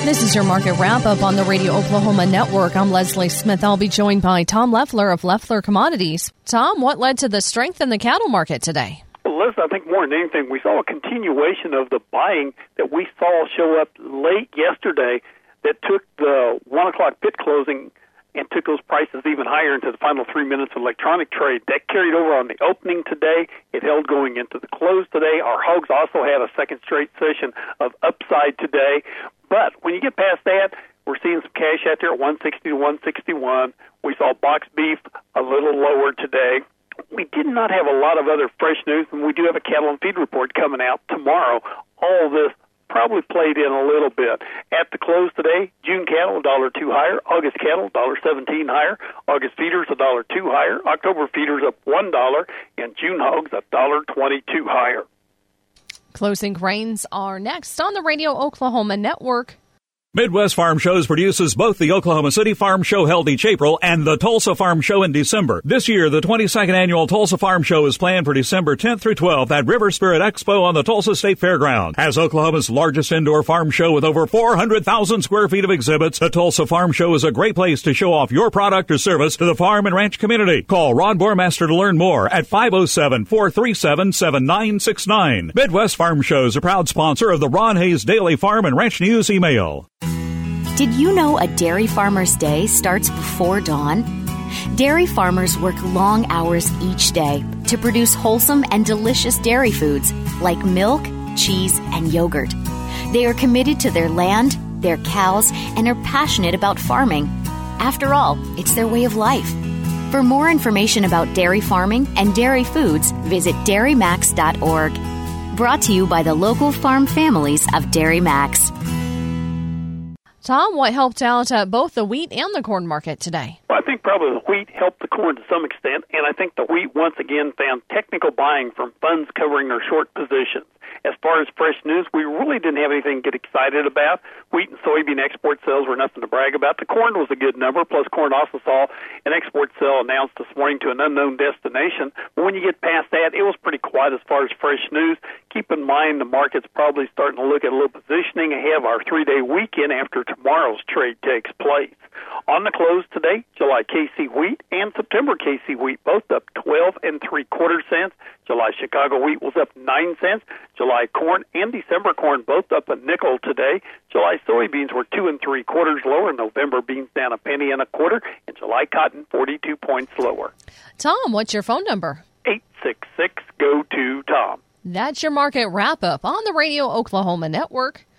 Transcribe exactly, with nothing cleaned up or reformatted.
This is your market wrap-up on the Radio Oklahoma Network. I'm Leslie Smith. I'll be joined by Tom Leffler of Leffler Commodities. Tom, what led to the strength in the cattle market today? Well, Liz, I think more than anything, we saw a continuation of the buying that we saw show up late yesterday that took the one o'clock pit closing and took those prices even higher into the final three minutes of electronic trade. That carried over on the opening today. It held going into the close today. Our hogs also had a second straight session of upside today. But when you get past that, we're seeing some cash out there at one sixty to one sixty-one. We saw box beef a little lower today. We did not have a lot of other fresh news, and we do have a cattle and feed report coming out tomorrow. All of this probably played in a little bit. At the close today, June cattle one dollar two higher, August cattle one dollar seventeen higher, August feeders one dollar two higher, October feeders up one dollar, and June hogs one dollar twenty-two higher. Closing grains are next on the Radio Oklahoma Network. Midwest Farm Shows produces both the Oklahoma City Farm Show held each April and the Tulsa Farm Show in December. This year, the twenty-second annual Tulsa Farm Show is planned for December tenth through twelfth at River Spirit Expo on the Tulsa State Fairground. As Oklahoma's largest indoor farm show with over four hundred thousand square feet of exhibits, the Tulsa Farm Show is a great place to show off your product or service to the farm and ranch community. Call Ron Bormaster to learn more at five oh seven, four three seven, seven nine six nine. Midwest Farm Show is a proud sponsor of the Ron Hayes Daily Farm and Ranch News email. Did you know a dairy farmer's day starts before dawn? Dairy farmers work long hours each day to produce wholesome and delicious dairy foods like milk, cheese, and yogurt. They are committed to their land, their cows, and are passionate about farming. After all, it's their way of life. For more information about dairy farming and dairy foods, visit dairy max dot org. Brought to you by the local farm families of Dairy Max. Tom, what helped out uh, both the wheat and the corn market today? Well, I think probably the wheat helped the corn to some extent, and I think the wheat once again found technical buying from funds covering their short positions. As far as fresh news, we really didn't have anything to get excited about. Wheat and soybean export sales were nothing to brag about. The corn was a good number, plus corn also saw an export sale announced this morning to an unknown destination. But when you get past that, it was pretty quiet as far as fresh news. Keep in mind the market's probably starting to look at a little positioning ahead of our three-day weekend after tomorrow's trade takes place. On the close today, July K C wheat and September K C wheat both up twelve and three quarter cents. July Chicago wheat was up nine cents. July corn and December corn both up a nickel today. July soybeans were two and three quarters lower. November beans down a penny and a quarter. And July cotton forty-two points lower. Tom, what's your phone number? eight six six, go to Tom. That's your market wrap-up on the Radio Oklahoma Network.